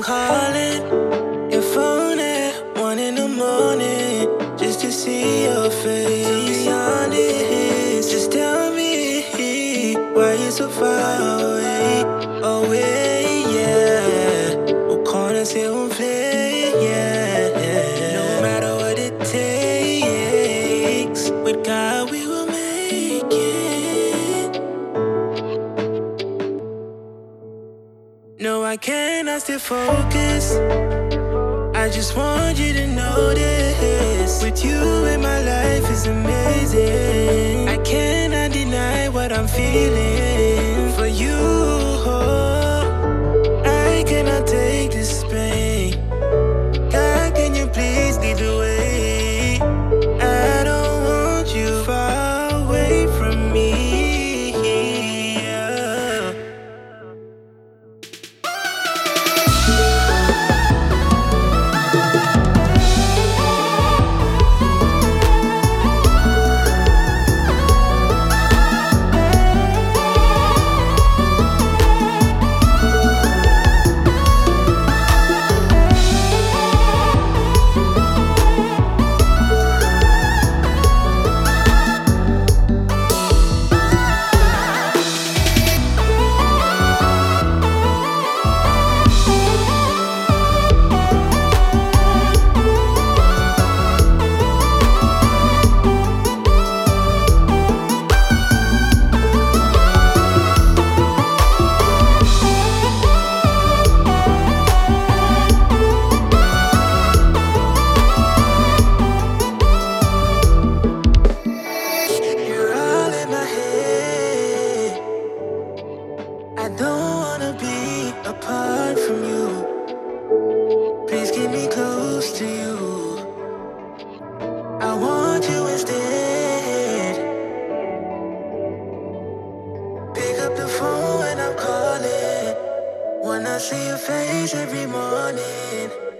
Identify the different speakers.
Speaker 1: calling your phone at 1 in the morning just to see your face. To be honest, just tell me why you're so far away, away, yeah. We'll call and say we'll play, yeah. No matter what it takes, with God we will make it. No, I cannot stay focused. I just want you to know this. With you in my life is amazing. I cannot deny what I'm feeling for you. I cannot take this pain. God, can you please lead the way? I don't want you far away from me, yeah. I don't wanna be apart from you. Please keep me close to you. I want you instead. Pick up the phone when I'm calling. Wanna see your face every morning.